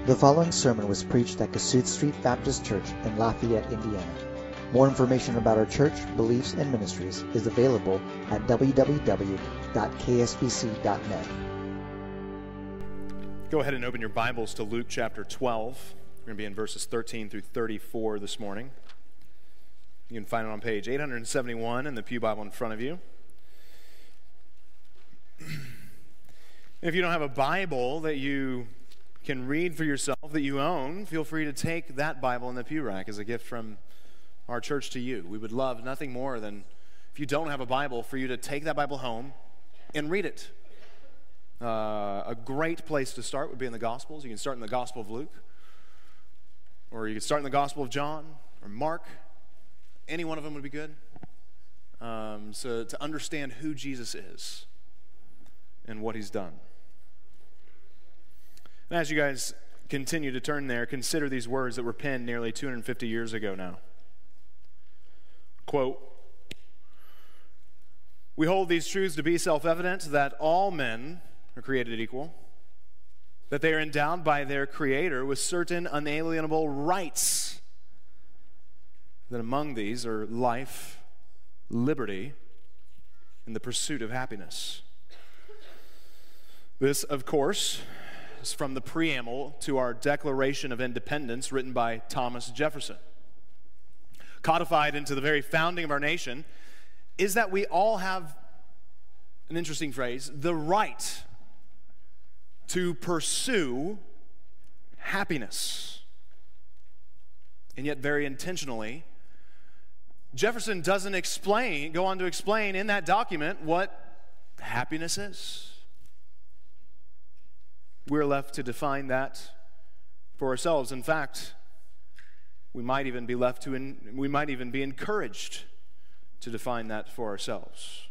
The following sermon was preached at Cassuth Street Baptist Church in Lafayette, Indiana. More information about our church, beliefs, and ministries is available at www.ksbc.net. Go ahead and open your Bibles to Luke chapter 12. We're going to be in verses 13 through 34 this morning. You can find it on page 871 in the Pew Bible in front of you. If you don't have a Bible that you can read for yourself, that you own, feel free to take that Bible in the pew rack as a gift from our church to you. We would love nothing more than, if you don't have a Bible, for you to take that Bible home and read it. A great place to start would be in the Gospels. You can start in the Gospel of Luke, or you can start in the Gospel of John or Mark. Any one of them would be good. So to understand who Jesus is and what he's done. And as you guys continue to turn there, consider these words that were penned nearly 250 years ago now. Quote, "We hold these truths to be self-evident, that all men are created equal, that they are endowed by their Creator with certain unalienable rights, that among these are life, liberty, and the pursuit of happiness." This, of course, is from the preamble to our Declaration of Independence written by Thomas Jefferson. Codified into the very founding of our nation is that we all have, an interesting phrase, the right to pursue happiness. And yet very intentionally, Jefferson doesn't go on to explain in that document what happiness is. We're left to define that for ourselves. In fact, we might even be encouraged to define that for ourselves.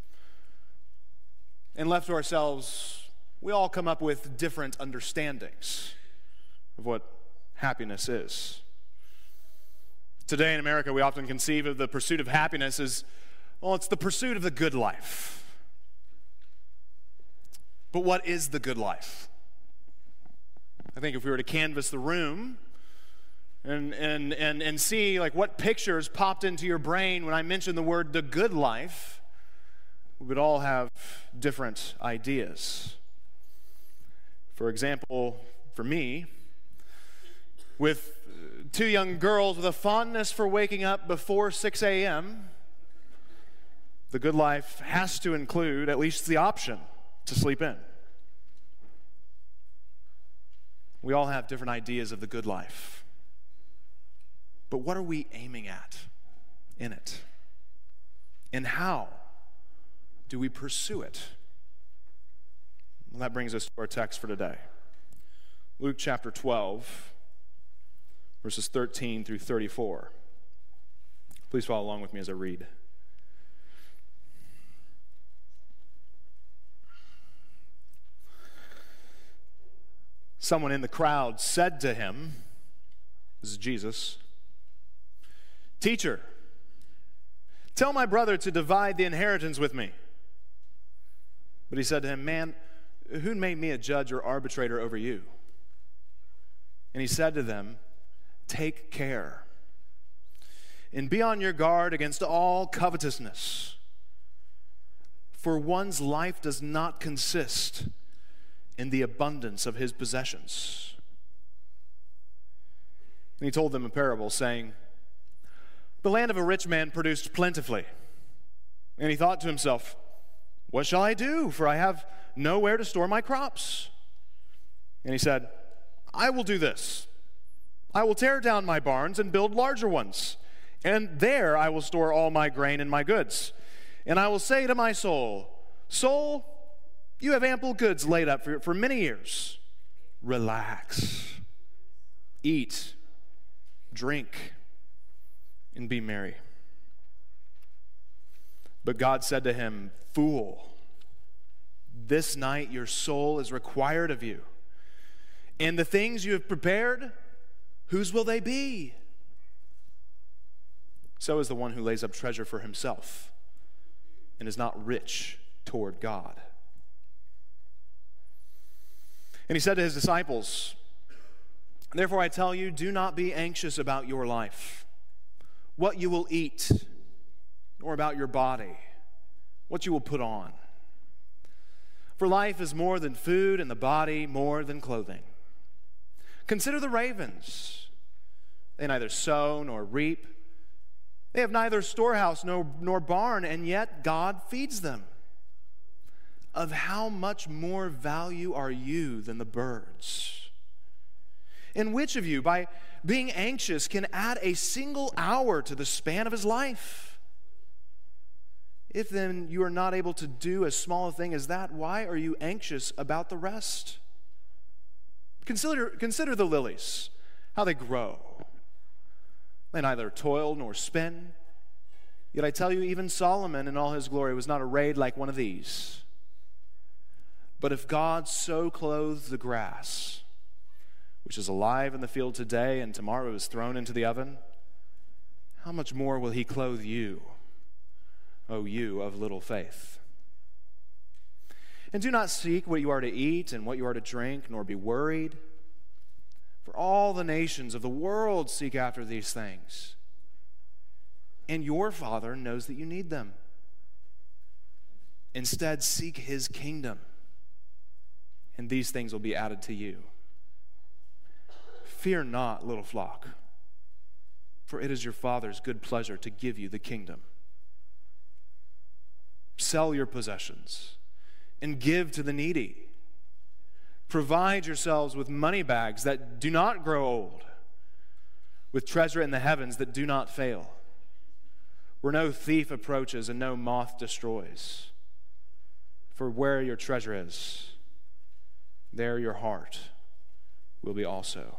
And left to ourselves, we all come up with different understandings of what happiness is. Today in America, we often conceive of the pursuit of happiness as, well, it's the pursuit of the good life. But what is the good life? I think if we were to canvass the room and see like what pictures popped into your brain when I mentioned the word the good life, we would all have different ideas. For example, for me, with two young girls with a fondness for waking up before 6 a.m., the good life has to include at least the option to sleep in. We all have different ideas of the good life. But what are we aiming at in it? And how do we pursue it? Well, that brings us to our text for today. Luke chapter 12, verses 13 through 34. Please follow along with me as I read. Someone in the crowd said to him, this is Jesus, "Teacher, tell my brother to divide the inheritance with me." But he said to him, "Man, who made me a judge or arbitrator over you?" And he said to them, "Take care and be on your guard against all covetousness, for one's life does not consist in the abundance of his possessions." And he told them a parable, saying, "The land of a rich man produced plentifully. And he thought to himself, 'What shall I do? For I have nowhere to store my crops.' And he said, 'I will do this. I will tear down my barns and build larger ones. And there I will store all my grain and my goods. And I will say to my soul, Soul, you have ample goods laid up for many years. Relax, eat, drink, and be merry.' But God said to him, 'Fool, this night your soul is required of you. And the things you have prepared, whose will they be? So is the one who lays up treasure for himself and is not rich toward God.' And he said to his disciples, Therefore, I tell you, do not be anxious about your life, what you will eat, or about your body, what you will put on. For life is more than food, and the body more than clothing. Consider the ravens. They neither sow nor reap. They have neither storehouse nor barn, and yet God feeds them. Of how much more value are you than the birds? And which of you, by being anxious, can add a single hour to the span of his life? If then you are not able to do as small a thing as that, why are you anxious about the rest? Consider the lilies, how they grow. They neither toil nor spin. Yet I tell you, even Solomon in all his glory was not arrayed like one of these. But if God so clothes the grass, which is alive in the field today and tomorrow is thrown into the oven, how much more will he clothe you, O you of little faith? And do not seek what you are to eat and what you are to drink, nor be worried. For all the nations of the world seek after these things, and your Father knows that you need them. Instead, seek his kingdom, and these things will be added to you. Fear not, little flock, for it is your Father's good pleasure to give you the kingdom. Sell your possessions and give to the needy. Provide yourselves with money bags that do not grow old, with treasure in the heavens that do not fail, where no thief approaches and no moth destroys. For where your treasure is, there your heart will be also.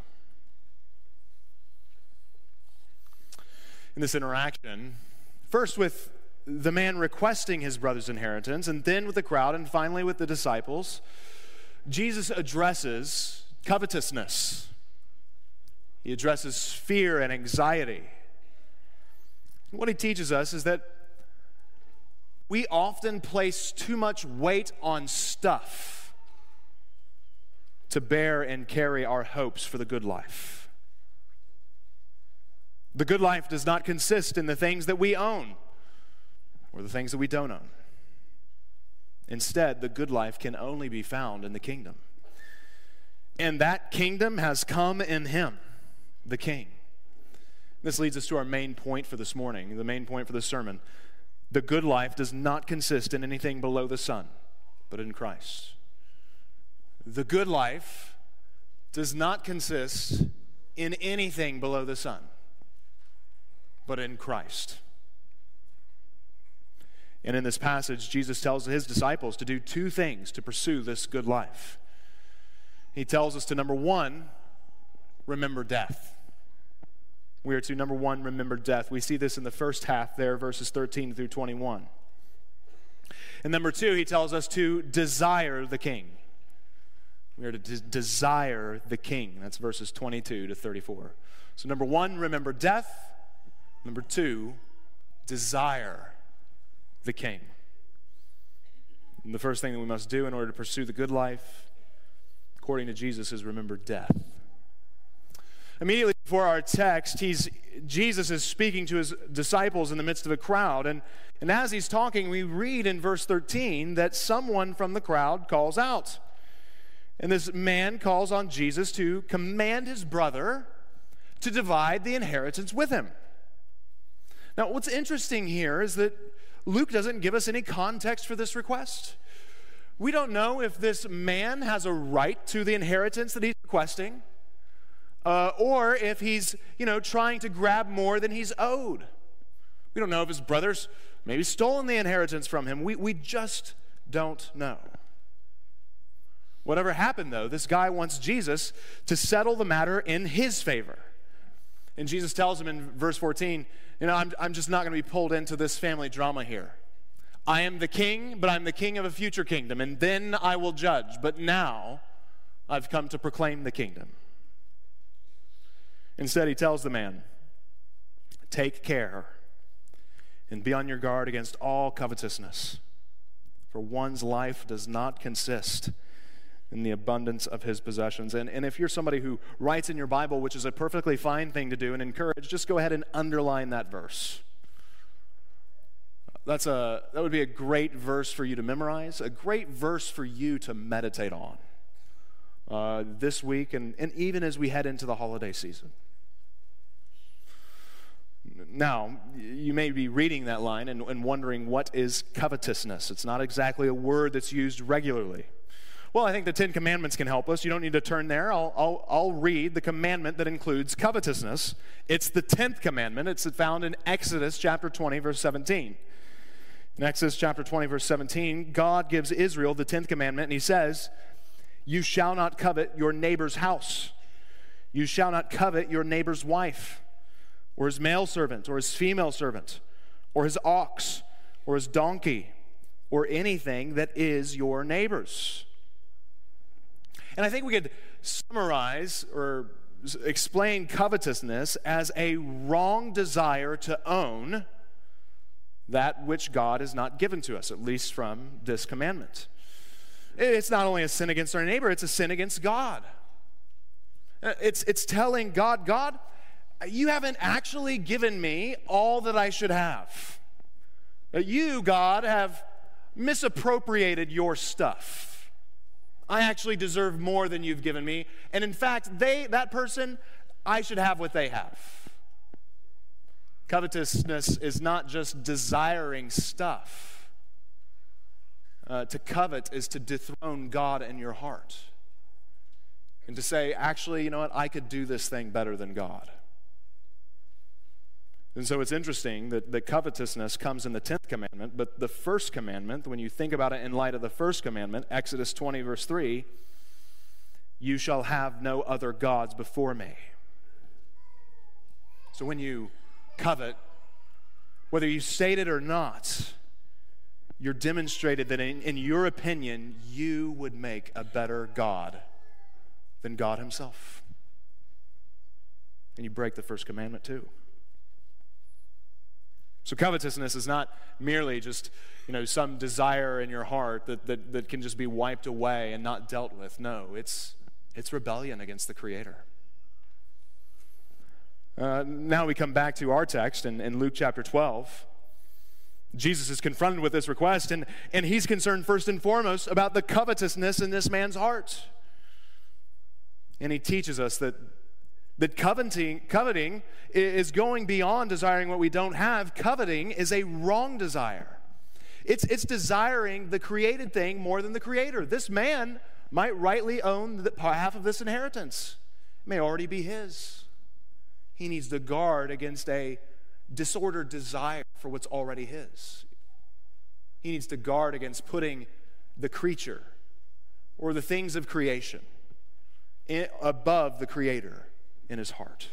In this interaction, first with the man requesting his brother's inheritance, and then with the crowd, and finally with the disciples, Jesus addresses covetousness. He addresses fear and anxiety. What he teaches us is that we often place too much weight on stuff to bear and carry our hopes for the good life. The good life does not consist in the things that we own or the things that we don't own. Instead, the good life can only be found in the kingdom. And that kingdom has come in him, the King. This leads us to our main point for this morning, the main point for this sermon. The good life does not consist in anything below the sun, but in Christ. The good life does not consist in anything below the sun, but in Christ. And in this passage, Jesus tells his disciples to do two things to pursue this good life. He tells us to, number one, remember death. We are to, number one, remember death. We see this in the first half there, verses 13 through 21. And number two, he tells us to desire the King. We are to desire the King. That's verses 22 to 34. So number one, remember death. Number two, desire the King. And the first thing that we must do in order to pursue the good life, according to Jesus, is remember death. Immediately before our text, Jesus is speaking to his disciples in the midst of a crowd. And as he's talking, we read in verse 13 that someone from the crowd calls out. And this man calls on Jesus to command his brother to divide the inheritance with him. Now, what's interesting here is that Luke doesn't give us any context for this request. We don't know if this man has a right to the inheritance that he's requesting, or if he's, trying to grab more than he's owed. We don't know if his brother's maybe stolen the inheritance from him. We just don't know. Whatever happened, though, this guy wants Jesus to settle the matter in his favor. And Jesus tells him in verse 14, I'm just not going to be pulled into this family drama here. I am the king, but I'm the king of a future kingdom, and then I will judge. But now I've come to proclaim the kingdom. Instead, he tells the man, take care and be on your guard against all covetousness, for one's life does not consist in the abundance of his possessions. And if you're somebody who writes in your Bible, which is a perfectly fine thing to do and encourage, just go ahead and underline that verse. That would be a great verse for you to memorize, a great verse for you to meditate on this week and even as we head into the holiday season. Now, you may be reading that line and wondering, what is covetousness? It's not exactly a word that's used regularly. Well, I think the Ten Commandments can help us. You don't need to turn there. I'll read the commandment that includes covetousness. It's the 10th commandment. It's found in Exodus chapter 20, verse 17. In Exodus chapter 20, verse 17, God gives Israel the 10th commandment, and he says, "You shall not covet your neighbor's house. You shall not covet your neighbor's wife, or his male servant, or his female servant, or his ox, or his donkey, or anything that is your neighbor's." And I think we could summarize or explain covetousness as a wrong desire to own that which God has not given to us, at least from this commandment. It's not only a sin against our neighbor, it's a sin against God. It's telling God, God, you haven't actually given me all that I should have. You, God, have misappropriated your stuff. I actually deserve more than you've given me. And in fact, that person, I should have what they have. Covetousness is not just desiring stuff. To covet is to dethrone God in your heart. And to say, actually, you know what, I could do this thing better than God. And so it's interesting that covetousness comes in the 10th commandment, but the first commandment, when you think about it in light of the first commandment, Exodus 20, verse 3, "You shall have no other gods before me." So when you covet, whether you state it or not, you're demonstrated that in your opinion, you would make a better God than God himself. And you break the first commandment too. So covetousness is not merely just, some desire in your heart that can just be wiped away and not dealt with. No, it's rebellion against the Creator. Now we come back to our text in Luke chapter 12. Jesus is confronted with this request, and he's concerned first and foremost about the covetousness in this man's heart. And he teaches us that coveting is going beyond desiring what we don't have. Coveting is a wrong desire. It's desiring the created thing more than the Creator. This man might rightly own half of this inheritance. It may already be his. He needs to guard against a disordered desire for what's already his. He needs to guard against putting the creature or the things of creation above the Creator in his heart.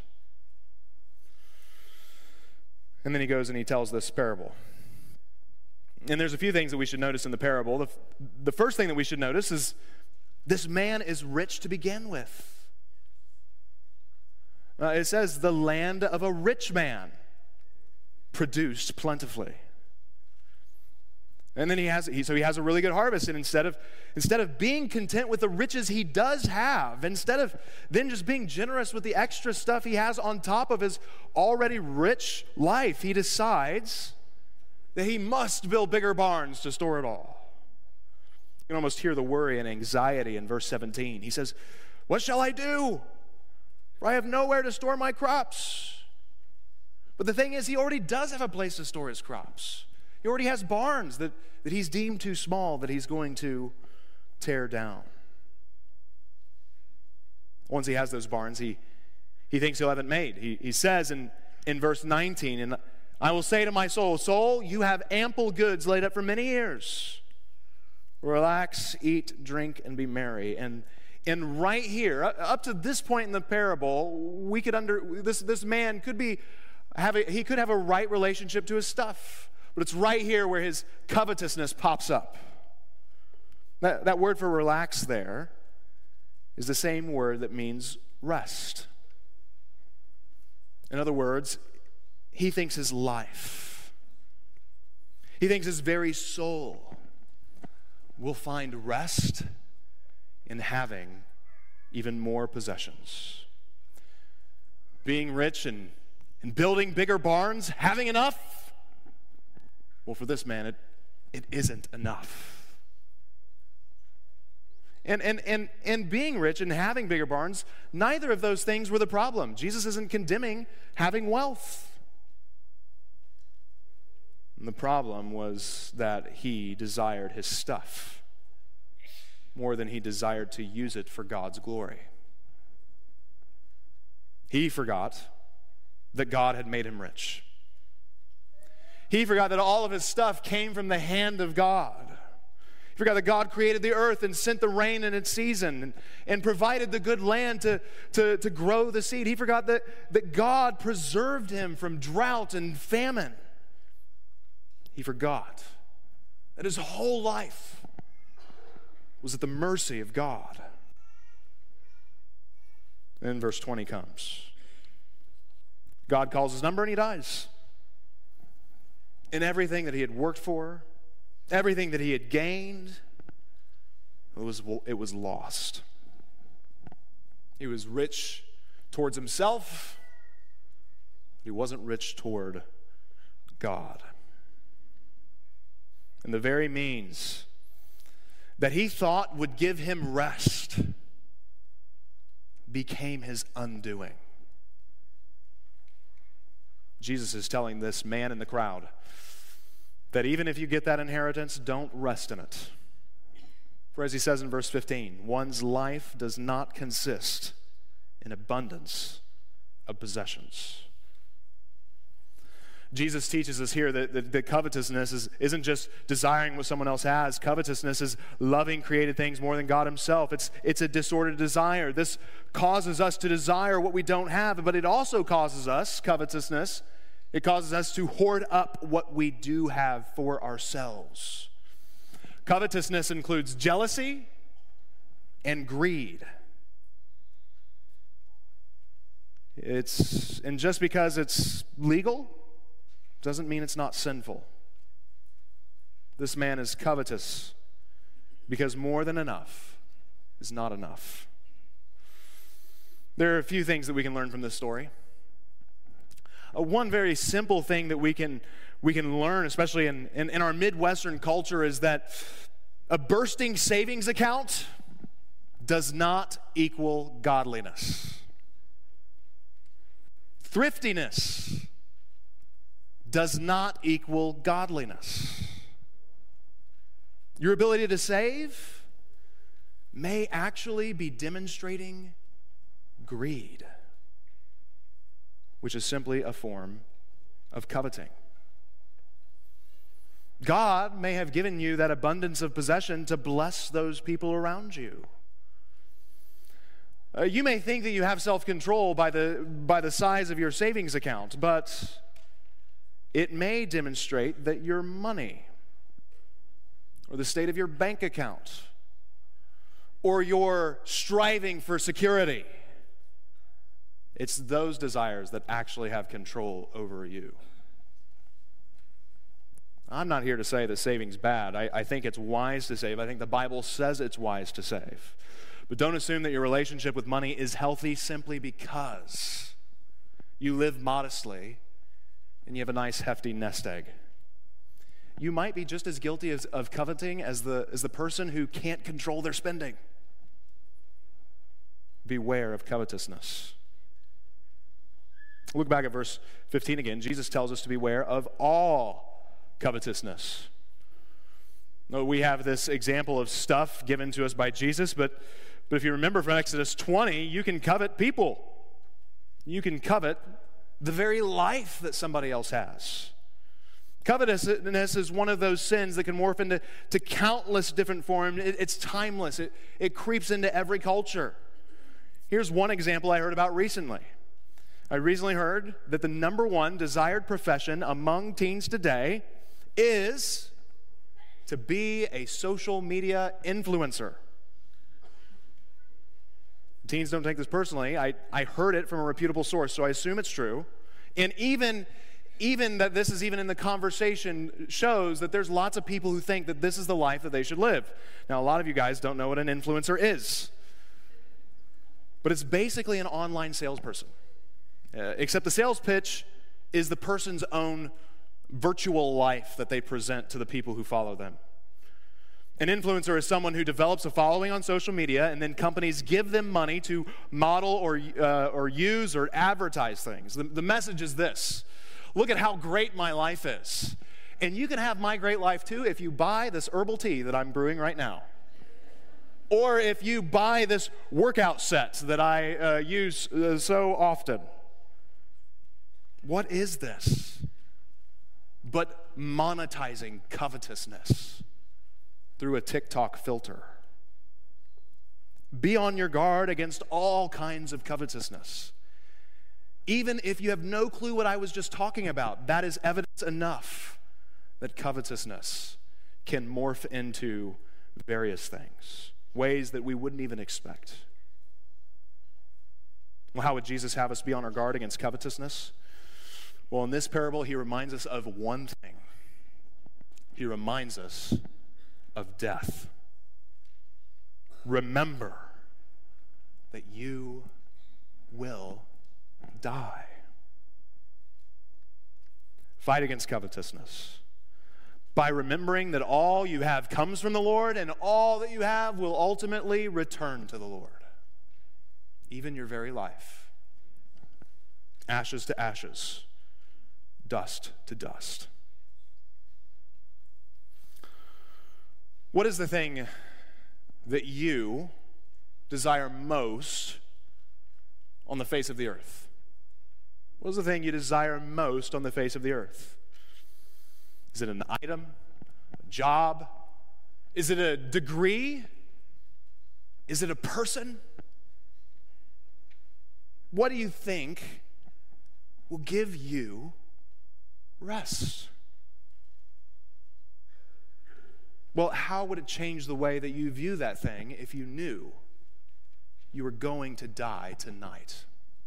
And then he goes and he tells this parable. And there's a few things that we should notice in the parable. The first thing that we should notice is this man is rich to begin with. It says the land of a rich man produced plentifully. And then he has a really good harvest. And instead of being content with the riches he does have, instead of then just being generous with the extra stuff he has on top of his already rich life, he decides that he must build bigger barns to store it all. You can almost hear the worry and anxiety in verse 17. He says, "What shall I do? For I have nowhere to store my crops." But the thing is, he already does have a place to store his crops. He already has barns that he's deemed too small that he's going to tear down. Once he has those barns, he thinks he'll have it made. He says in verse 19, "And I will say to my soul, soul, you have ample goods laid up for many years. Relax, eat, drink, and be merry." And right here, up to this point in the parable, we could this man could have a right relationship to his stuff. But it's right here where his covetousness pops up. That word for relax there is the same word that means rest. In other words, he thinks his life, he thinks his very soul will find rest in having even more possessions. Being rich and building bigger barns, having enough, well, for this man, it isn't enough. And being rich and having bigger barns, neither of those things were the problem. Jesus isn't condemning having wealth. And the problem was that he desired his stuff more than he desired to use it for God's glory. He forgot that God had made him rich. He forgot that all of his stuff came from the hand of God. He forgot that God created the earth and sent the rain in its season and provided the good land to grow the seed. He forgot that God preserved him from drought and famine. He forgot that his whole life was at the mercy of God. Then verse 20 comes. God calls his number and he dies. And everything that he had worked for, everything that he had gained, it was lost. He was rich towards himself. He wasn't rich toward God. And the very means that he thought would give him rest became his undoing. Jesus is telling this man in the crowd that even if you get that inheritance, don't rest in it. For as he says in verse 15, one's life does not consist in abundance of possessions. Jesus teaches us here that covetousness isn't just desiring what someone else has. Covetousness is loving created things more than God himself. It's a disordered desire. This causes us to desire what we don't have, but it also causes us, covetousness, it causes us to hoard up what we do have for ourselves. Covetousness includes jealousy and greed. And just because it's legal doesn't mean it's not sinful. This man is covetous because more than enough is not enough. There are a few things that we can learn from this story. One very simple thing that we can learn, especially in our Midwestern culture, is that a bursting savings account does not equal godliness. Thriftiness does not equal godliness. Your ability to save may actually be demonstrating greed, which is simply a form of coveting. God may have given you that abundance of possession to bless those people around you. You may think that you have self-control by the size of your savings account, but it may demonstrate that your money, or the state of your bank account, or your striving for security, it's those desires that actually have control over you. I'm not here to say that saving's bad. I think it's wise to save. I think the Bible says it's wise to save. But don't assume that your relationship with money is healthy simply because you live modestly and you have a nice hefty nest egg. You might be just as guilty of coveting as the person who can't control their spending. Beware of covetousness. Look back at verse 15 again. Jesus tells us to beware of all covetousness. We have this example of stuff given to us by Jesus, but if you remember from Exodus 20, you can covet people. You can covet the very life that somebody else has. Covetousness is one of those sins that can morph into countless different forms. It's timeless. It creeps into every culture. Here's one example I heard about recently. I recently heard that the number one desired profession among teens today is to be a social media influencer. Teens don't take this personally. I heard it from a reputable source, so I assume it's true. And even even that this is even in the conversation shows that there's lots of people who think that this is the life that they should live. Now, a lot of you guys don't know what an influencer is, but it's basically an online salesperson, except the sales pitch is the person's own virtual life that they present to the people who follow them. An influencer is someone who develops a following on social media, and then companies give them money to model or use or advertise things. The message is this: look at how great my life is. And you can have my great life too if you buy this herbal tea that I'm brewing right now. Or if you buy this workout set that I use so often. What is this but monetizing covetousness through a TikTok filter? Be on your guard against all kinds of covetousness. Even if you have no clue what I was just talking about, that is evidence enough that covetousness can morph into various things, ways that we wouldn't even expect. Well, how would Jesus have us be on our guard against covetousness? Well, in this parable, he reminds us of one thing. He reminds us of death. Remember that you will die. Fight against covetousness by remembering that all you have comes from the Lord, and all that you have will ultimately return to the Lord. Even your very life. Ashes to ashes, dust to dust. What is the thing that you desire most on the face of the earth? What is the thing you desire most on the face of the earth? Is it an item, a job? Is it a degree? Is it a person? What do you think will give you rest? Well, how would it change the way that you view that thing if you knew you were going to die tonight?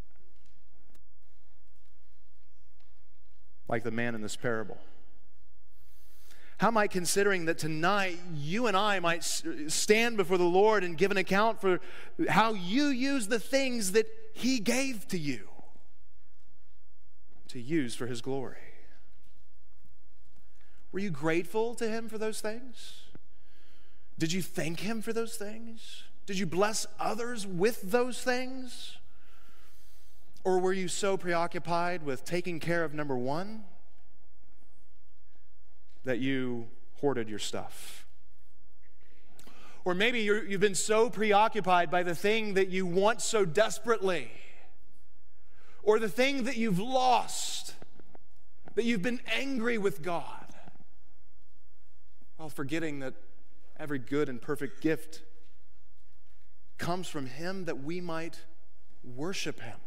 Like the man in this parable. How might considering that tonight you and I might stand before the Lord and give an account for how you use the things that He gave to you to use for His glory? Were you grateful to Him for those things? Did you thank Him for those things? Did you bless others with those things? Or were you so preoccupied with taking care of number one that you hoarded your stuff? Or maybe you've been so preoccupied by the thing that you want so desperately, or the thing that you've lost, that you've been angry with God, while forgetting that every good and perfect gift comes from Him that we might worship Him.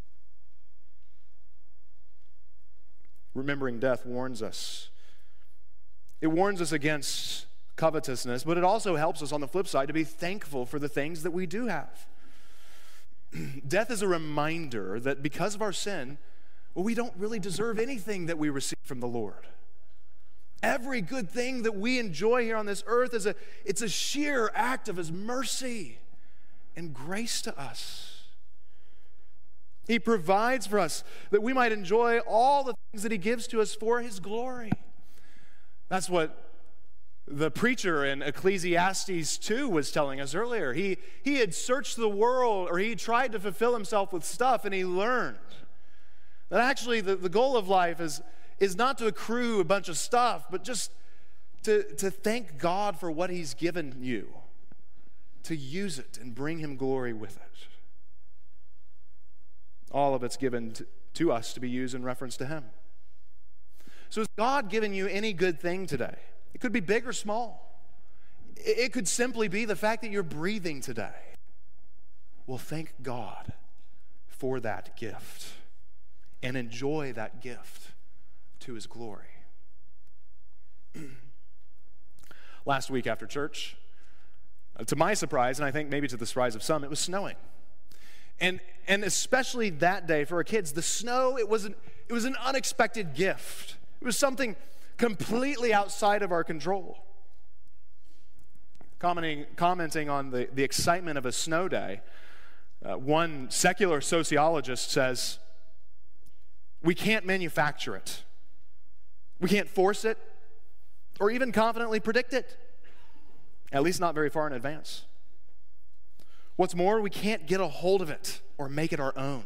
Remembering death warns us. It warns us against covetousness, but it also helps us on the flip side to be thankful for the things that we do have. Death is a reminder that because of our sin, well, we don't really deserve anything that we receive from the Lord. Every good thing that we enjoy here on this earth it's a sheer act of His mercy and grace to us. He provides for us that we might enjoy all the things that He gives to us for His glory. That's what the preacher in Ecclesiastes 2 was telling us earlier. He had searched the world, or he tried to fulfill himself with stuff, and he learned that actually the goal of life is not to accrue a bunch of stuff, but just to thank God for what He's given you, to use it and bring Him glory with it. All of it's given to us to be used in reference to Him. So has God given you any good thing today? It could be big or small. It could simply be the fact that you're breathing today. Well, thank God for that gift and enjoy that gift to His glory. Last week after church, to my surprise, and I think maybe to the surprise of some, it was snowing. And especially that day for our kids, the snow, It was an unexpected gift. It was something completely outside of our control. Commenting on the excitement of a snow day, one secular sociologist says, we can't manufacture it. We can't force it or even confidently predict it, at least not very far in advance. What's more, we can't get a hold of it or make it our own.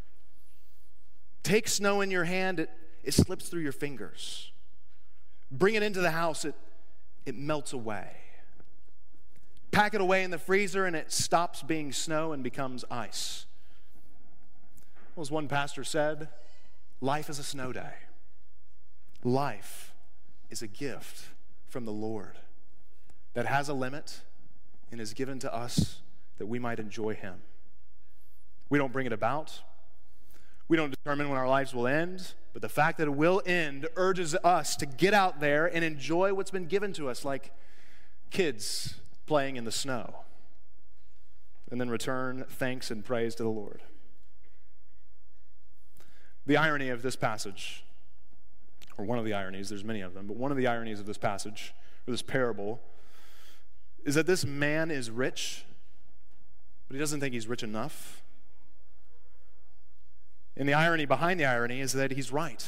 Take snow in your hand, it slips through your fingers. Bring it into the house, it melts away. Pack it away in the freezer and it stops being snow and becomes ice. Well, as one pastor said, life is a snow day. Life is a gift from the Lord that has a limit and is given to us that we might enjoy Him. We don't bring it about. We don't determine when our lives will end, but the fact that it will end urges us to get out there and enjoy what's been given to us, like kids playing in the snow, and then return thanks and praise to the Lord. The irony of this passage, or one of the ironies, there's many of them, but one of the ironies of this passage, or this parable, is that this man is rich, but he doesn't think he's rich enough. And the irony behind the irony is that he's right.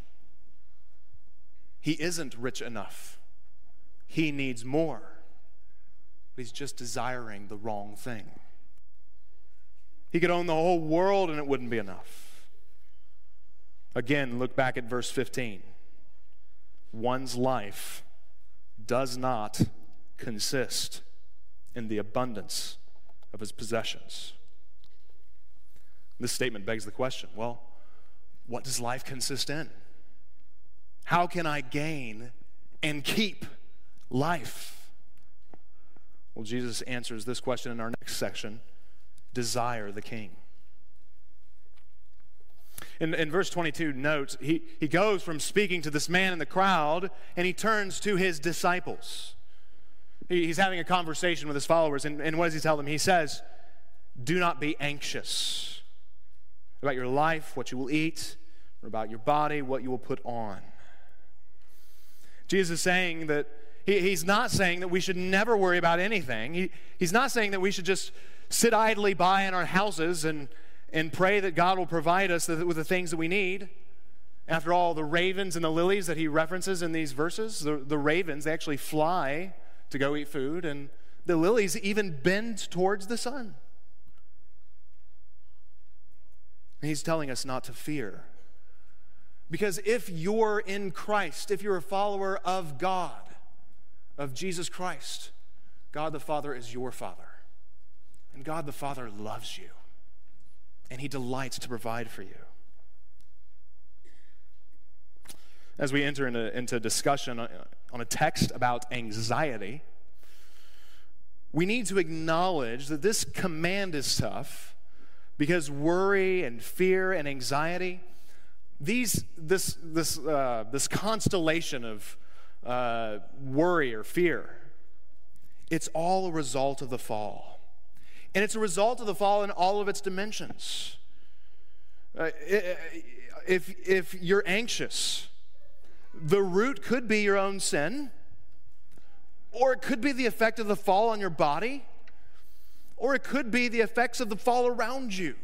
He isn't rich enough. He needs more. But he's just desiring the wrong thing. He could own the whole world and it wouldn't be enough. Again, look back at verse 15. One's life does not consist in the abundance of his possessions. This statement begs the question, well, what does life consist in? How can I gain and keep life? Well, Jesus answers this question in our next section, desire the King. In verse 22, note, he goes from speaking to this man in the crowd, and he turns to his disciples. He's having a conversation with his followers, and what does he tell them? He says, do not be anxious about your life, what you will eat, or about your body, what you will put on. Jesus is saying that he's not saying that we should never worry about anything. He's not saying that we should just sit idly by in our houses and pray that God will provide us with the things that we need. After all, the ravens and the lilies that he references in these verses, the ravens, they actually fly to go eat food, and the lilies even bend towards the sun. And he's telling us not to fear. Because if you're in Christ, if you're a follower of God, of Jesus Christ, God the Father is your Father. And God the Father loves you. And he delights to provide for you. As we enter into discussion on a text about anxiety, we need to acknowledge that this command is tough because worry and fear and anxiety, this constellation of worry or fear, it's all a result of the fall. And it's a result of the fall in all of its dimensions. If you're anxious, the root could be your own sin, or it could be the effect of the fall on your body, or it could be the effects of the fall around you.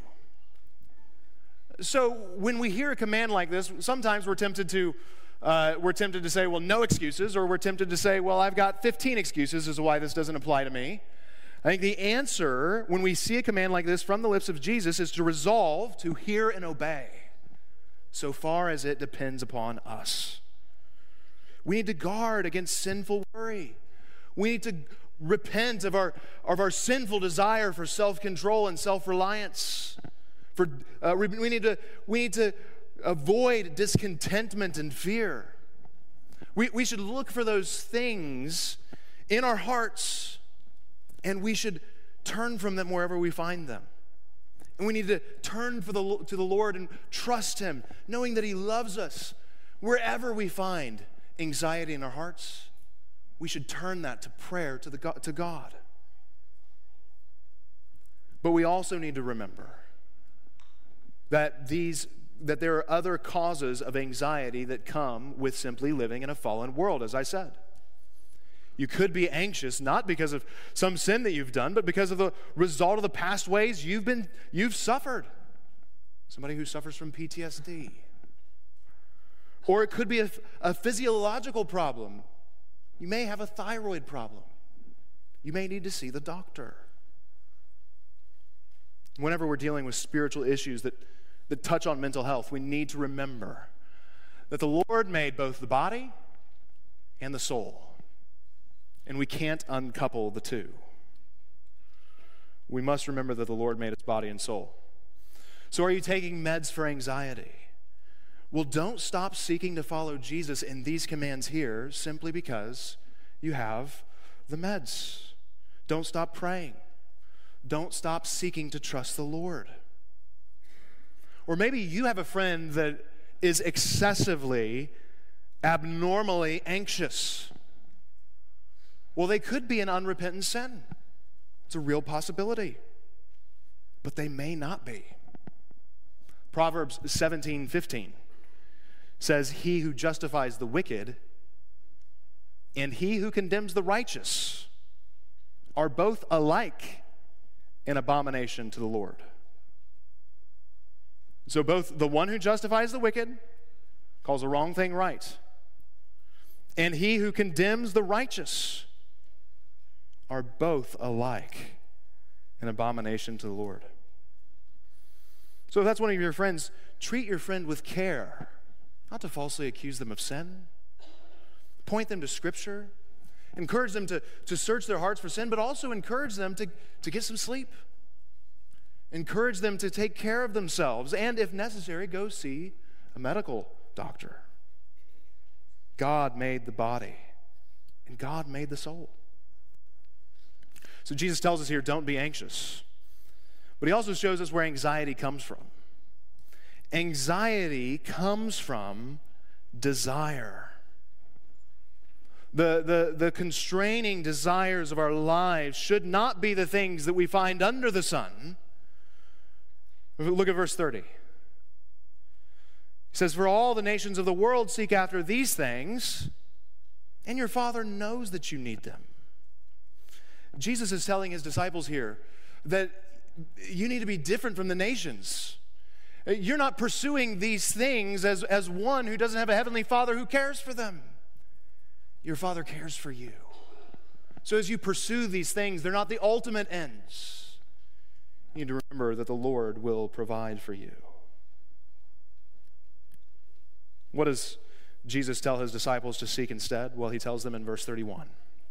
So when we hear a command like this, sometimes we're tempted to say, well, no excuses, or we're tempted to say, well, I've got 15 excuses as to why this doesn't apply to me. I think the answer when we see a command like this from the lips of Jesus is to resolve to hear and obey so far as it depends upon us. We need to guard against sinful worry. We need to repent of our sinful desire for self-control and self-reliance. We need to avoid discontentment and fear. We should look for those things in our hearts, and we should turn from them wherever we find them. And we need to turn to the Lord and trust Him, knowing that He loves us. Wherever we find anxiety in our hearts, we should turn that to prayer to God. But we also need to remember that these that there are other causes of anxiety that come with simply living in a fallen world, as I said. You could be anxious not because of some sin that you've done, but because of the result of the past ways you've suffered. Somebody who suffers from PTSD. Or it could be a physiological problem. You may have a thyroid problem. You may need to see the doctor. Whenever we're dealing with spiritual issues that touch on mental health, we need to remember that the Lord made both the body and the soul. And we can't uncouple the two. We must remember that the Lord made us body and soul. So are you taking meds for anxiety? Well, don't stop seeking to follow Jesus in these commands here simply because you have the meds. Don't stop praying. Don't stop seeking to trust the Lord. Or maybe you have a friend that is excessively, abnormally anxious. Well, they could be an unrepentant sin. It's a real possibility. But they may not be. Proverbs 17:15 says, "He who justifies the wicked and he who condemns the righteous are both alike an abomination to the Lord." So both the one who justifies the wicked calls the wrong thing right, and he who condemns the righteous are both alike an abomination to the Lord. So if that's one of your friends, treat your friend with care, not to falsely accuse them of sin. Point them to Scripture. Encourage them to search their hearts for sin, but also encourage them to get some sleep. Encourage them to take care of themselves, and if necessary, go see a medical doctor. God made the body, and God made the soul. So Jesus tells us here, don't be anxious. But he also shows us where anxiety comes from. Anxiety comes from desire. The constraining desires of our lives should not be the things that we find under the sun. Look at verse 30. He says, "For all the nations of the world seek after these things, and your Father knows that you need them." Jesus is telling his disciples here that you need to be different from the nations. You're not pursuing these things as one who doesn't have a heavenly Father who cares for them. Your Father cares for you. So as you pursue these things, they're not the ultimate ends. You need to remember that the Lord will provide for you. What does Jesus tell his disciples to seek instead? Well, he tells them in verse 31.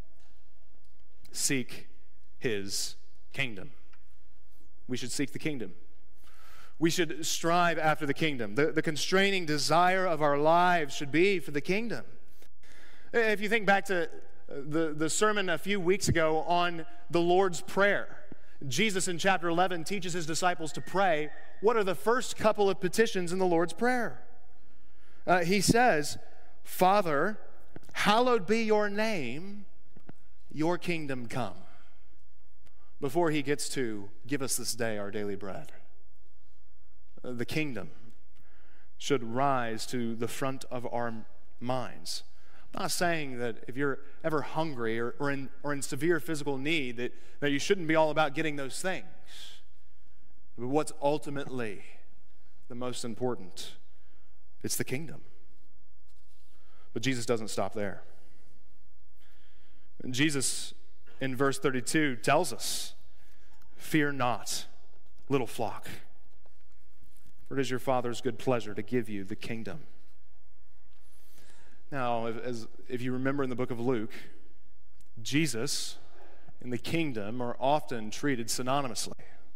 Seek his kingdom. We should seek the kingdom. We should strive after the kingdom. The constraining desire of our lives should be for the kingdom. If you think back to the sermon a few weeks ago on the Lord's Prayer, Jesus in chapter 11 teaches his disciples to pray. What are the first couple of petitions in the Lord's Prayer? He says, "Father, hallowed be your name, your kingdom come," before he gets to give us this day our daily bread. The kingdom should rise to the front of our minds. I'm not saying that if you're ever hungry or in severe physical need that you shouldn't be all about getting those things. But what's ultimately the most important? It's the kingdom. But Jesus doesn't stop there. And Jesus, in verse 32, tells us, "Fear not, little flock, for it is your Father's good pleasure to give you the kingdom." Now, if you remember in the book of Luke, Jesus and the kingdom are often treated synonymously.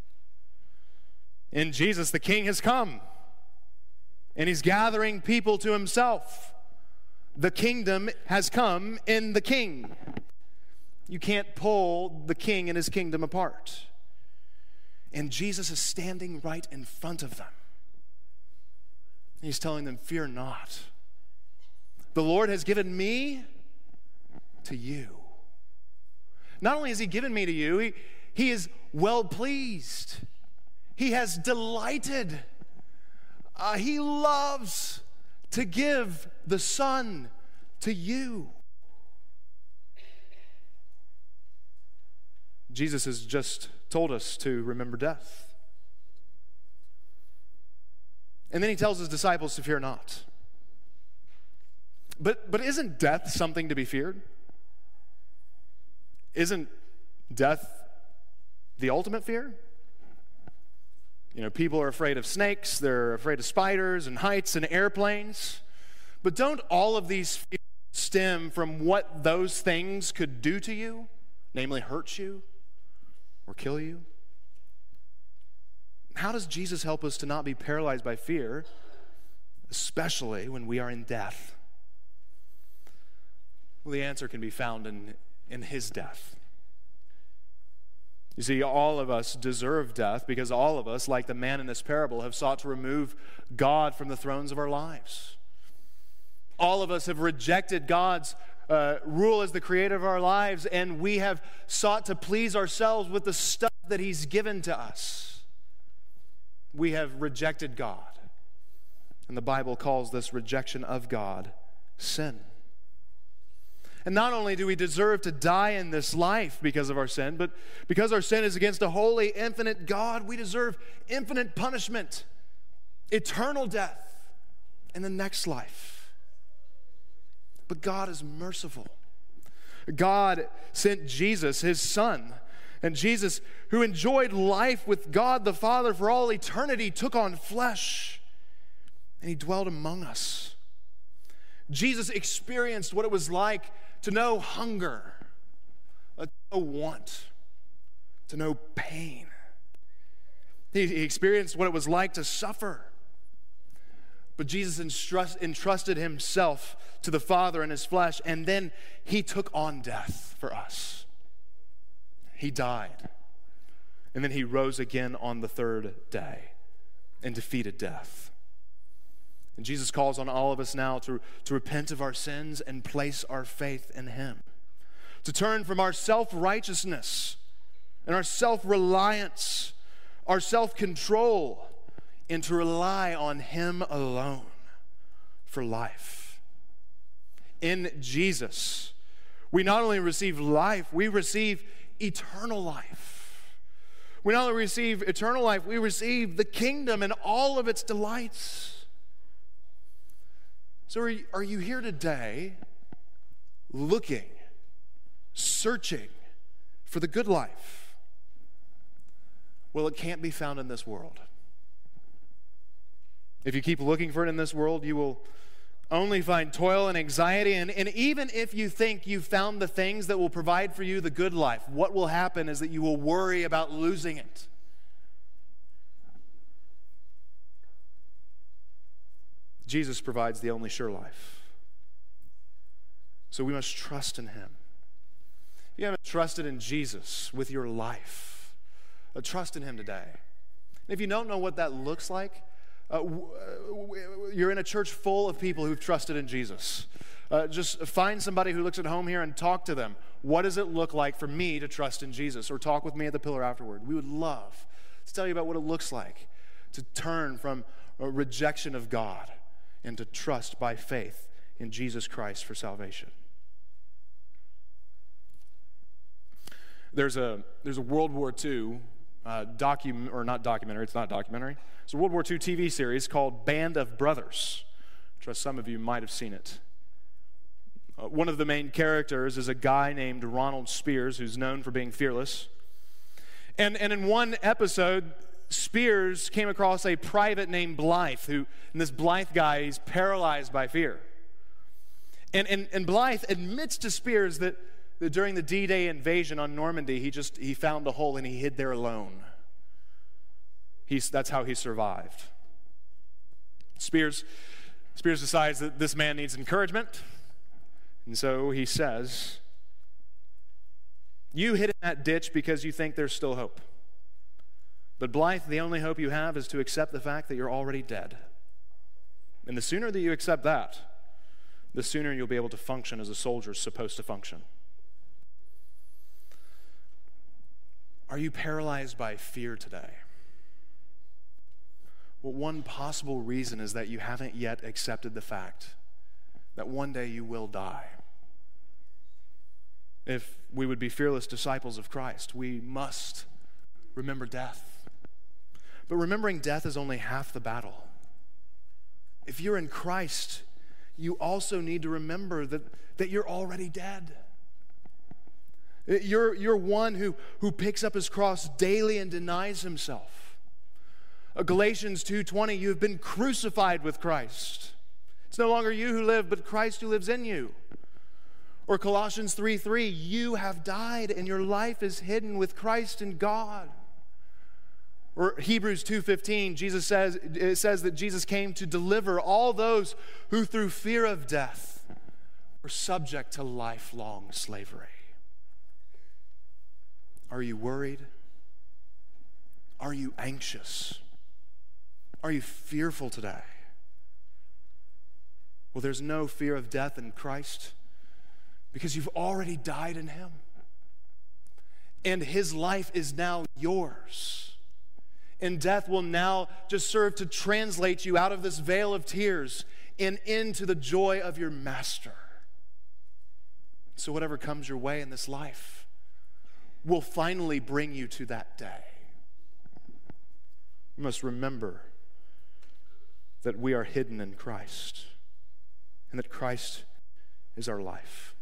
In Jesus, the King has come, and he's gathering people to himself. The kingdom has come in the King. You can't pull the King and his kingdom apart. And Jesus is standing right in front of them. He's telling them, "Fear not. The Lord has given me to you." Not only has he given me to you, he is well pleased. He has delighted. He loves to give the Son to you. Jesus has just told us to remember death. And then he tells his disciples to fear not. But isn't death something to be feared? Isn't death the ultimate fear? People are afraid of snakes, they're afraid of spiders and heights and airplanes. But don't all of these fears stem from what those things could do to you, namely hurt you or kill you? How does Jesus help us to not be paralyzed by fear, especially when we are in death? Well, the answer can be found in his death. You see, all of us deserve death because all of us, like the man in this parable, have sought to remove God from the thrones of our lives. All of us have rejected God's rule as the creator of our lives, and we have sought to please ourselves with the stuff that he's given to us. We have rejected God. And the Bible calls this rejection of God sin. And not only do we deserve to die in this life because of our sin, but because our sin is against a holy, infinite God, we deserve infinite punishment, eternal death in the next life. But God is merciful. God sent Jesus, his Son, and Jesus, who enjoyed life with God the Father for all eternity, took on flesh, and he dwelt among us. Jesus experienced what it was like to know hunger, to know want, to know pain. He experienced what it was like to suffer. But Jesus entrusted himself to the Father in his flesh, and then he took on death for us. He died, and then he rose again on the third day and defeated death. And Jesus calls on all of us now to repent of our sins and place our faith in him. To turn from our self-righteousness and our self-reliance, our self-control, and to rely on him alone for life. In Jesus, we not only receive life, we receive eternal life. We not only receive eternal life, we receive the kingdom and all of its delights. So are you here today looking, searching for the good life? Well, it can't be found in this world. If you keep looking for it in this world, you will only find toil and anxiety. And even if you think you've found the things that will provide for you the good life, what will happen is that you will worry about losing it. Jesus provides the only sure life. So we must trust in him. If you haven't trusted in Jesus with your life, trust in him today. And if you don't know what that looks like, you're in a church full of people who've trusted in Jesus. Just find somebody who looks at home here and talk to them. What does it look like for me to trust in Jesus? Or talk with me at the Pillar afterward. We would love to tell you about what it looks like to turn from a rejection of God and to trust by faith in Jesus Christ for salvation. There's a World War II it's not documentary. It's a World War II TV series called Band of Brothers. I trust some of you might have seen it. One of the main characters is a guy named Ronald Spears, who's known for being fearless. And in one episode, Spears came across a private named Blythe, and this Blythe guy, he's paralyzed by fear. And Blythe admits to Spears that during the D-Day invasion on Normandy, he found a hole and he hid there alone. That's how he survived. Spears decides that this man needs encouragement, and so he says, "You hid in that ditch because you think there's still hope. But Blythe, the only hope you have is to accept the fact that you're already dead. And the sooner that you accept that, the sooner you'll be able to function as a soldier's supposed to function." Are you paralyzed by fear today? Well, one possible reason is that you haven't yet accepted the fact that one day you will die. If we would be fearless disciples of Christ, we must remember death. But remembering death is only half the battle. If you're in Christ, you also need to remember that you're already dead. You're one who picks up his cross daily and denies himself. Galatians 2:20, you have been crucified with Christ. It's no longer you who live, but Christ who lives in you. Or Colossians 3:3, you have died and your life is hidden with Christ in God. Or Hebrews 2:15, it says that Jesus came to deliver all those who through fear of death were subject to lifelong slavery. Are you worried? Are you anxious? Are you fearful today? Well, there's no fear of death in Christ because you've already died in him. And his life is now yours. And death will now just serve to translate you out of this vale of tears and into the joy of your master. So whatever comes your way in this life will finally bring you to that day. We must remember that we are hidden in Christ and that Christ is our life.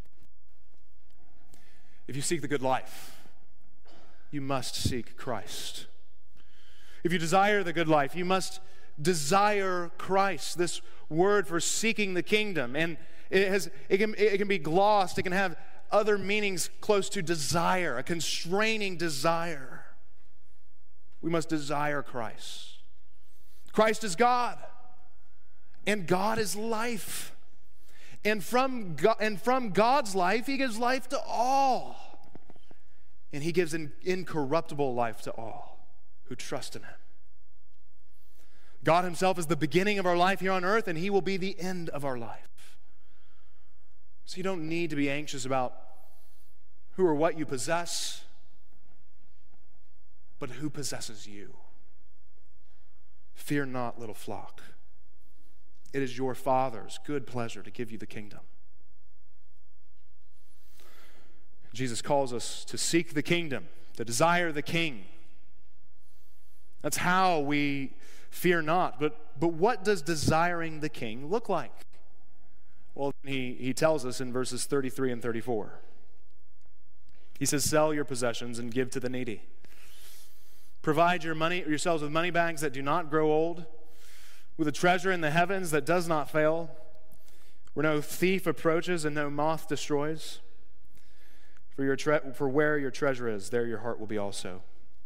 If you seek the good life, you must seek Christ. If you desire the good life, you must desire Christ. This word for seeking the kingdom, and it can be glossed. It can have other meanings close to desire, a constraining desire. We must desire Christ. Christ is God, and God is life. And from God's life, he gives life to all. And he gives an incorruptible life to all who trust in him. God himself is the beginning of our life here on earth, and he will be the end of our life. So you don't need to be anxious about who or what you possess, but who possesses you. Fear not, little flock. It is your Father's good pleasure to give you the kingdom. Jesus calls us to seek the kingdom, to desire the king. That's how we fear not. But what does desiring the king look like? Well, he tells us in verses 33 and 34. He says, sell your possessions and give to the needy. Provide yourselves with money bags that do not grow old, with a treasure in the heavens that does not fail, where no thief approaches and no moth destroys. For where your treasure is, there your heart will be also.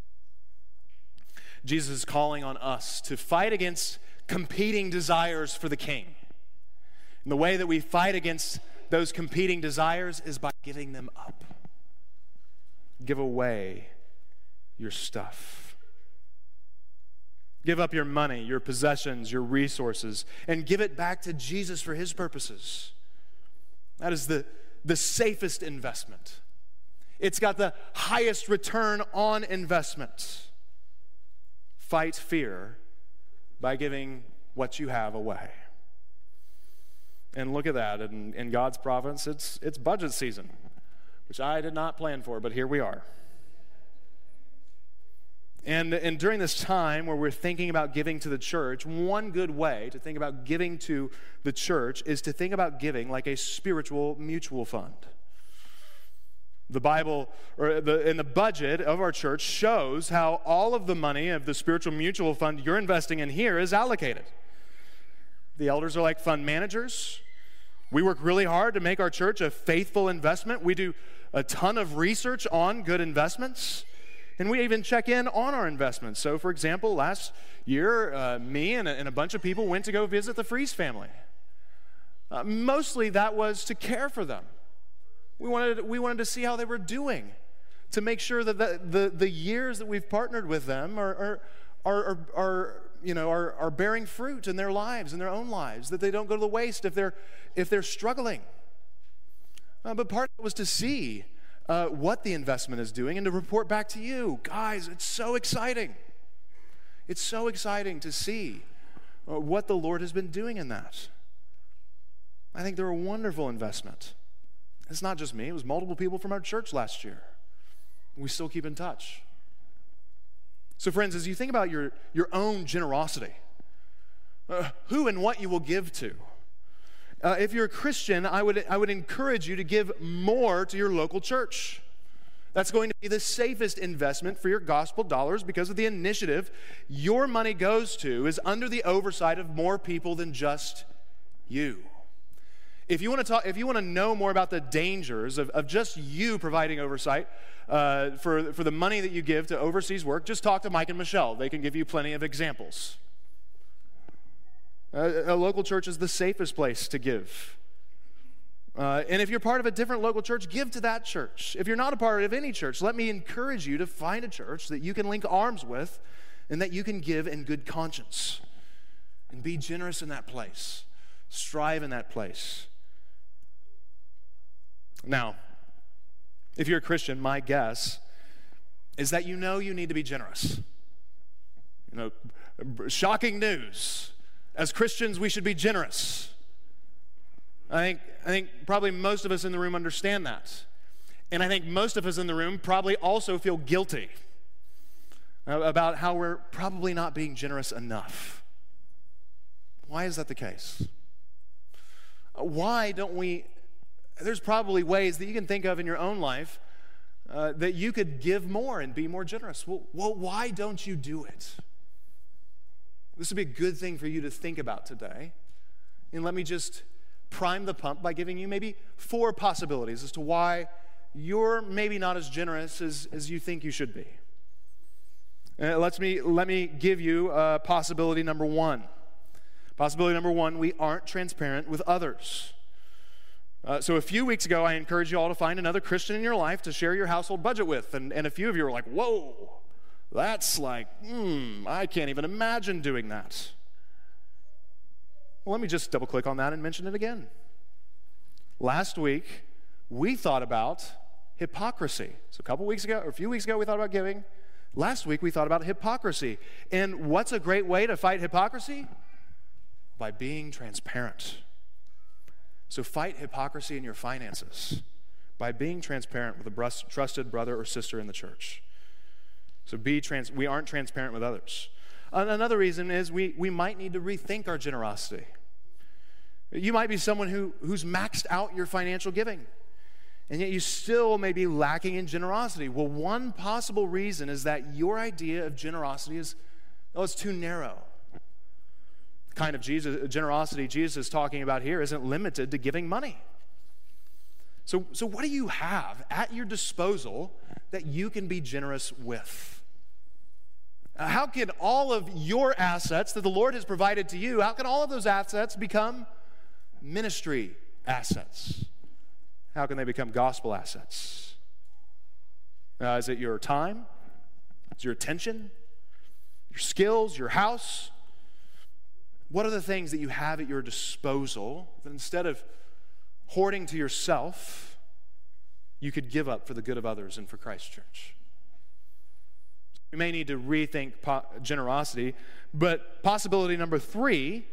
Jesus is calling on us to fight against competing desires for the king. And the way that we fight against those competing desires is by giving them up. Give away your stuff. Give up your money, your possessions, your resources, and give it back to Jesus for his purposes. That is the safest investment. It's got the highest return on investment. Fight fear by giving what you have away. And look at that, in God's providence, it's budget season, which I did not plan for, but here we are. And during this time where we're thinking about giving to the church, one good way to think about giving to the church is to think about giving like a spiritual mutual fund. The Bible, in the budget of our church, shows how all of the money of the spiritual mutual fund you're investing in here is allocated. The elders are like fund managers. We work really hard to make our church a faithful investment. We do a ton of research on good investments, and we even check in on our investments. So, for example, last year, me and a bunch of people went to go visit the Freeze family. Mostly that was to care for them. We wanted to see how they were doing, to make sure that the years that we've partnered with them are bearing fruit in their lives, in their own lives, that they don't go to the waste if they're struggling. But part of it was to see what the investment is doing and to report back to you. Guys, it's so exciting. It's so exciting to see what the Lord has been doing in that. I think they're a wonderful investment. It's not just me. It was multiple people from our church last year. We still keep in touch. So friends, as you think about your own generosity, who and what you will give to, if you're a Christian, I would encourage you to give more to your local church. That's going to be the safest investment for your gospel dollars because of the initiative your money goes to is under the oversight of more people than just you. If you want to know more about the dangers of just you providing oversight for the money that you give to overseas work, just talk to Mike and Michelle. They can give you plenty of examples. A local church is the safest place to give. And if you're part of a different local church, give to that church. If you're not a part of any church, let me encourage you to find a church that you can link arms with and that you can give in good conscience. And be generous in that place. Strive in that place. Now, if you're a Christian, my guess is that you know you need to be generous. Shocking news. As Christians, we should be generous. I think probably most of us in the room understand that. And I think most of us in the room probably also feel guilty about how we're probably not being generous enough. Why is that the case? Why don't we... There's probably ways that you can think of in your own life that you could give more and be more generous. Well, why don't you do it? This would be a good thing for you to think about today. And let me just prime the pump by giving you maybe 4 possibilities as to why you're maybe not as generous as you think you should be. Let me give you possibility number 1. Possibility number 1, we aren't transparent with others. So a few weeks ago, I encouraged you all to find another Christian in your life to share your household budget with. And a few of you were like, whoa, that's like, I can't even imagine doing that. Well, let me just double click on that and mention it again. Last week, we thought about hypocrisy. So a few weeks ago, we thought about giving. Last week, we thought about hypocrisy. And what's a great way to fight hypocrisy? By being transparent. So fight hypocrisy in your finances by being transparent with a trusted brother or sister in the church. So we aren't transparent with others. Another reason is we might need to rethink our generosity. You might be someone who's maxed out your financial giving, and yet you still may be lacking in generosity. Well, one possible reason is that your idea of generosity is, it's too narrow. The kind of generosity Jesus is talking about here isn't limited to giving money. So what do you have at your disposal that you can be generous with? How can all of your assets that the Lord has provided to you, how can all of those assets become ministry assets? How can they become gospel assets? Is it your time? Is it your attention? Your skills? Your house? What are the things that you have at your disposal that instead of hoarding to yourself, you could give up for the good of others and for Christ's church? We may need to rethink generosity, but possibility number 3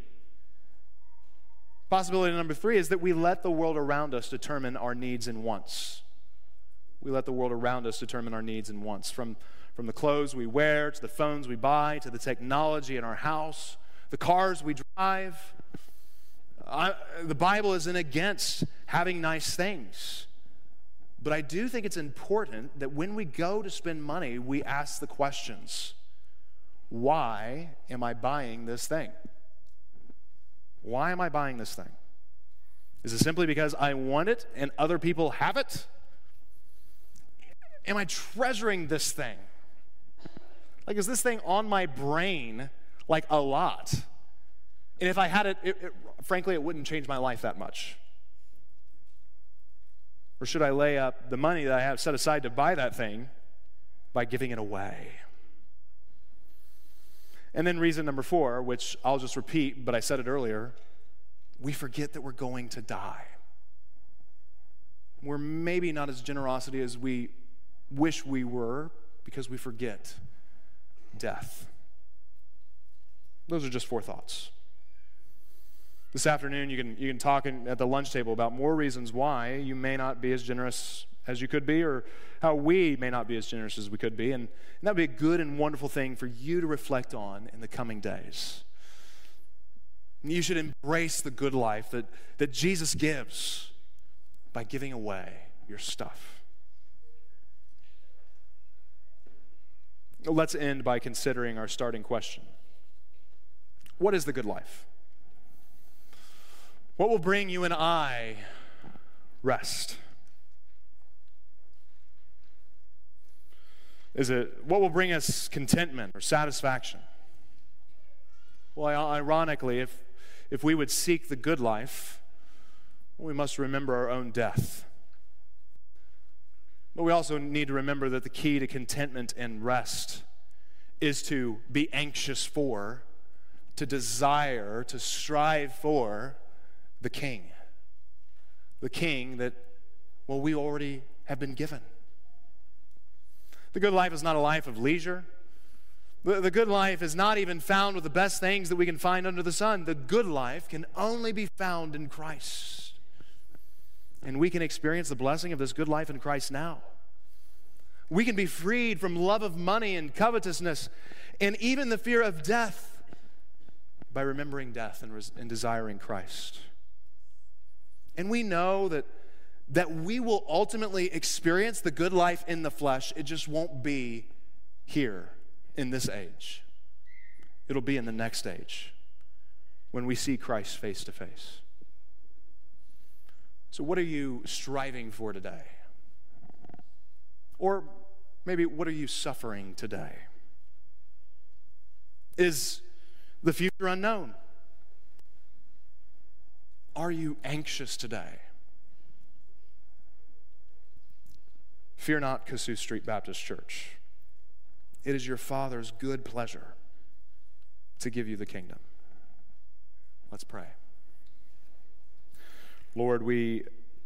is that we let the world around us determine our needs and wants. We let the world around us determine our needs and wants. From the clothes we wear, to the phones we buy, to the technology in our house, the cars we drive. The Bible isn't against having nice things. But I do think it's important that when we go to spend money, we ask the questions. Why am I buying this thing? Why am I buying this thing? Is it simply because I want it and other people have it? Am I treasuring this thing? Like, is this thing on my brain like a lot? And if I had it, frankly, it wouldn't change my life that much. Or should I lay up the money that I have set aside to buy that thing by giving it away? And then reason number 4, which I'll just repeat, but I said it earlier, we forget that we're going to die. We're maybe not as generosity as we wish we were because we forget death. Those are just 4 thoughts. This afternoon, you can talk at the lunch table about more reasons why you may not be as generous as you could be, or how we may not be as generous as we could be. And that would be a good and wonderful thing for you to reflect on in the coming days. You should embrace the good life that Jesus gives by giving away your stuff. Let's end by considering our starting question. What is the good life? What will bring you and I rest? Is it what will bring us contentment or satisfaction? Well, ironically, if we would seek the good life, we must remember our own death. But we also need to remember that the key to contentment and rest is to be anxious for, to desire, to strive for the King. The King that, well, we already have been given. The good life is not a life of leisure. The good life is not even found with the best things that we can find under the sun. The good life can only be found in Christ. And we can experience the blessing of this good life in Christ now. We can be freed from love of money and covetousness and even the fear of death by remembering death and desiring Christ. And we know that we will ultimately experience the good life in the flesh. It just won't be here in this age. It'll be in the next age when we see Christ face to face. So what are you striving for today? Or maybe what are you suffering today? Is the future unknown? Are you anxious today? Fear not, Cassuth Street Baptist Church. It is your Father's good pleasure to give you the kingdom. Let's pray. Lord, we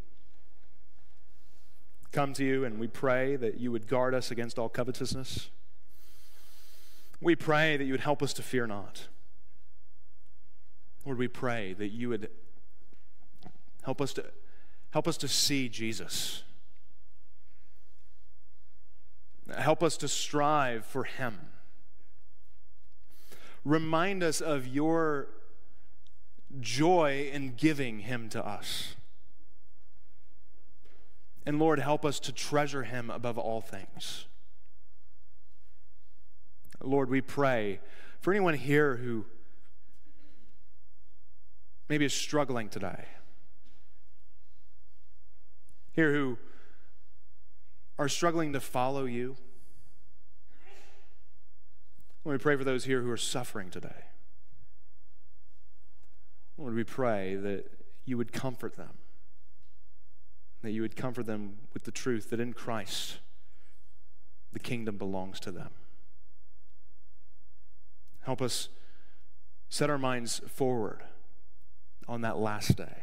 come to you and we pray that you would guard us against all covetousness. We pray that you would help us to fear not. Lord, we pray that you would help us to see Jesus. Help us to strive for him. Remind us of your joy in giving him to us. And Lord, help us to treasure him above all things. Lord, we pray for anyone here who maybe is struggling today. Here who are struggling to follow you. Lord, we pray for those here who are suffering today. Lord, we pray that you would comfort them. That you would comfort them with the truth that in Christ, the kingdom belongs to them. Help us set our minds forward on that last day.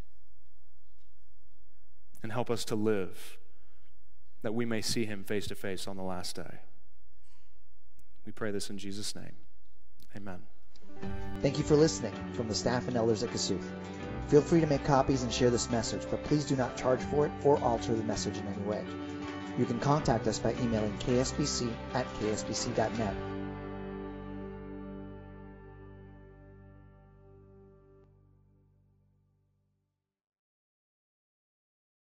And help us to live that we may see him face to face on the last day. We pray this in Jesus' name. Amen. Thank you for listening from the staff and elders at Cassuth. Feel free to make copies and share this message, but please do not charge for it or alter the message in any way. You can contact us by emailing ksbc@ksbc.net